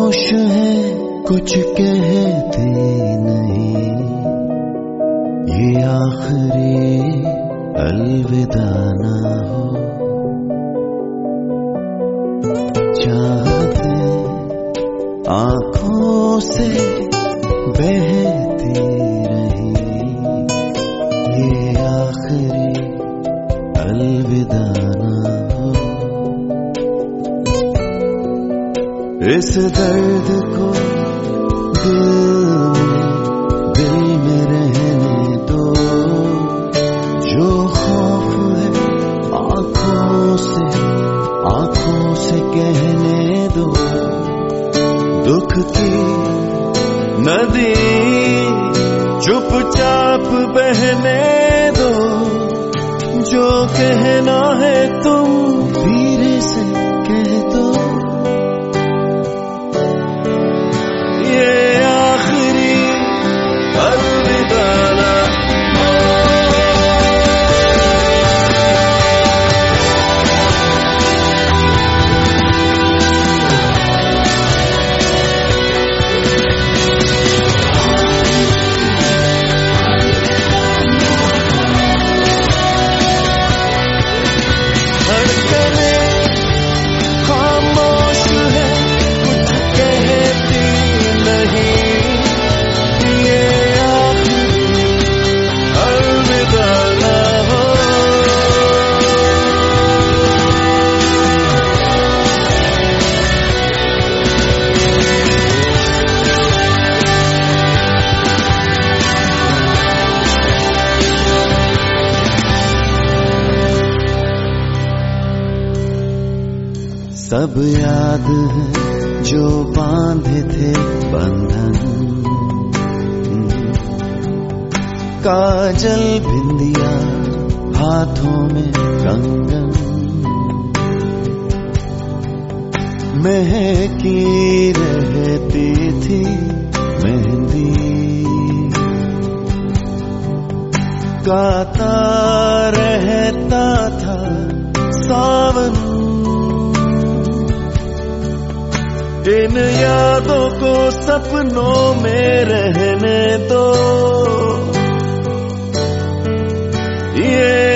खामोश है कुछ कहते नहीं, ये आखिरी अलविदा ना हो। चाहते आंखों से बहती रही, ये आखिरी अलविदा ना हो। इस दर्द को दिल में रहने दो, जो खौफ है आंखों से कहने दो। दुख की नदी चुपचाप बहने दो, जो कहना है तुम धीरे से कह दो। ये आखिरी अलविदा ना हो। खामोश है कुछ कहती नहीं, ये आखिरी अलविदा ना हो। सब याद है जो बांधे थे बंधन, काजल बिंदिया हाथों में कंगन, महकी रहती थी मेहंदी, गाता रहता था सावन। इन यादों को सपनों में रहने दो, ये